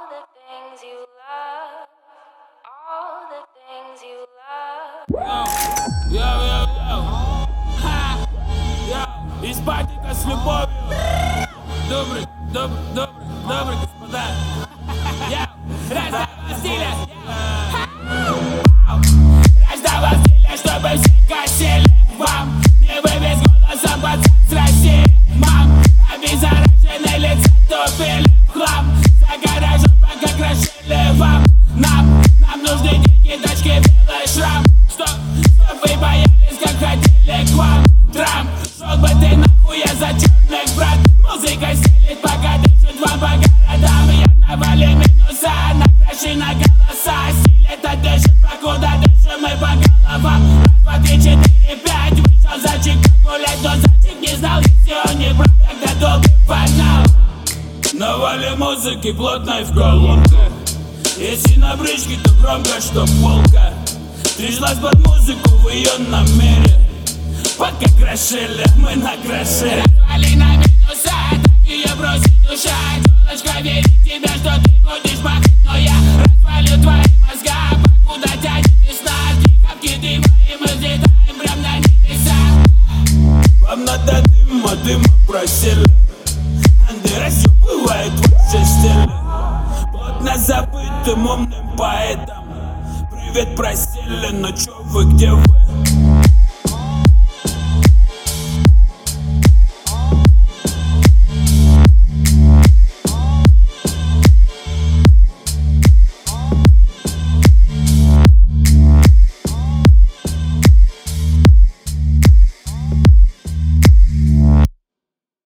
the things you love, all the things you love. Йоу, ха, йоу, из патика с любовью. Добрый, господа. Раздава стиля. Раздава стиля, чтобы все косили вам. Не вы без голоса, пацан с России. Мам, обеззараженные лица тупили в хлам. За гаражом пока крошили вам. Нам нужны деньги, тачки, белый шрам. Чтоб вы боялись, как хотели к вам. Трамп, шел бы ты нахуй, я за черных, брат. Музыка стелит, пока дышит вам по городам. Я навали минуса, накрашена голоса. Стиль это дышит, покуда дышим мы по головам. Раз, 2, 3, 4, 5, вышел зайчик гулять, но зайчик не знал, если он не прав, когда долгий фанал. Навали музыки плотной в колонках. Если на бричке, то громко, что полка. Прижилась под музыку в ее номере. Пока крошили, мы накрошили. Развали на минуса, так ее бросит душа. Телочка верит в тебя, что ты будешь махать. Но я развалю твои мозга, покуда тянет весна. Тихо вкидываем и взлетаем прям на небеса. Вам надо дыма просили. Анды разъебывает ваши стили. Плотно забытым умным поэтом. Привет, просили, но чё вы, где вы?